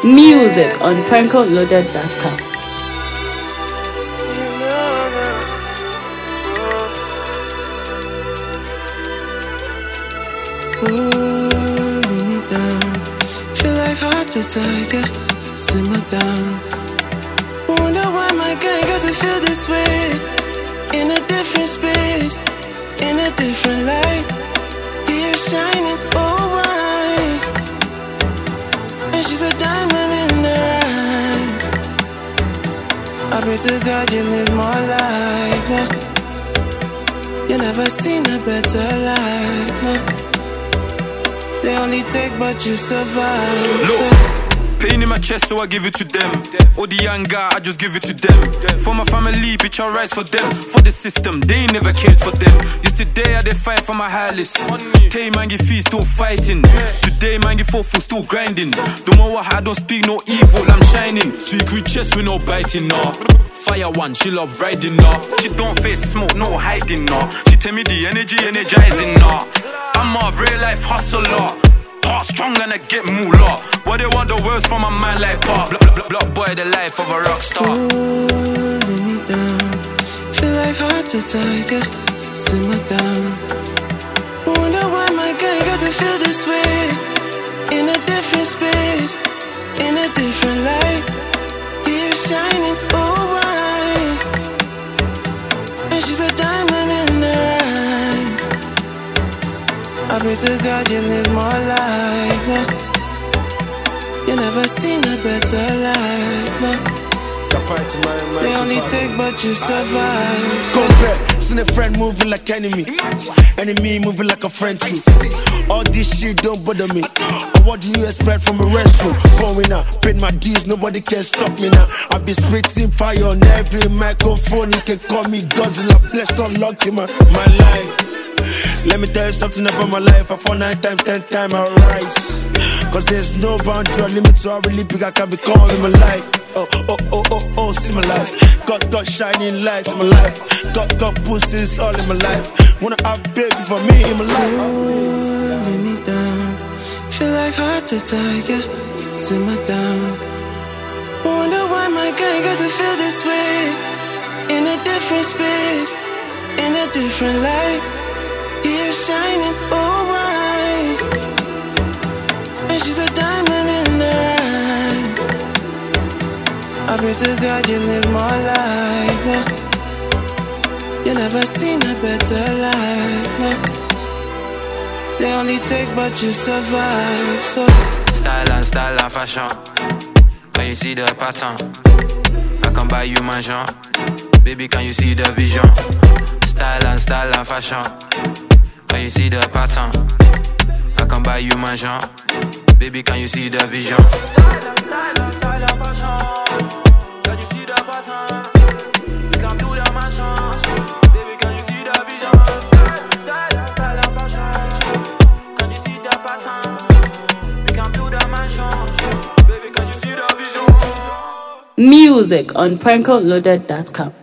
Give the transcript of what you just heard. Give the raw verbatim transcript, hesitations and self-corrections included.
Music on prankle loaded dot com. Holding me down, feel like heart attack, yeah. Simmer down. Wonder why my guy got to feel this way. In a different space, in a different light. He is shining, oh why? And she's a diamond in the eye. I pray to God you live more life, no. You never seen a better life, no. They only take but you survive. Look, so. Pain in my chest, so I give it to them. All the anger, I just give it to them. For my family, bitch, I rise for them. For the system, they ain't never cared for them. Yesterday, I did fight for my highlights. Tay man, get fee, still fighting. Today, man, get full, still grinding. Don't know what I don't speak no evil, I'm shining. Speak with chest, we no biting, nah. Fire one, she love riding, nah. She don't face smoke, no hiding, nah. She tell me the energy energizing, nah. I'm a real life hustler. Heart strong and I get moolah. What they want the worst from a man like Pop. Block, block, block, boy, the life of a rock star. Holding me down, feel like heart attack, yeah. Simmer down. Wonder why my guy got to feel this way. In a different space, in a different light. He is shining, oh why? And she's a diamond in the eye. I pray to God you live more life, no. You never seen a better life, no. They only take but you survive. So. Compare, seen a friend moving like enemy. Enemy moving like a friend too. All this shit don't bother me. Or what do you expect from a restroom? Going out, paid my dues, nobody can stop me now. I be spitting fire on every microphone. You can call me Godzilla, blessed unlucky man. My life. Let me tell you something about my life. I fall nine times, ten times I rise. Cause there's no boundary or limit to how really big I can become in my life. Oh, oh, oh, oh, oh, see my life. God, God, shining light in my life. God, God, pussies all in my life. Wanna have baby for me in my life. Holding me down, feel like heart attack, yeah. Simmer down. Wonder why my guy got to feel this way. In a different space, in a different light. He is shining, oh why? And she's a diamond in the eye. I pray to God you live more life, no. You never seen a better life, no. They only take but you survive, so. Style and style and fashion. Can you see the pattern? I can buy you mansion. Baby, can you see the vision? Style and style and fashion. Can you see the pattern? I can buy you mansion. Baby, can you see the vision? Style and style and style and fashion. Can you see the pattern? We can build a mansion. Baby, can you see the vision? Style and style and fashion. Can you see the pattern? We can build a mansion. Baby, can you see the vision? Music on prankle loaded dot com.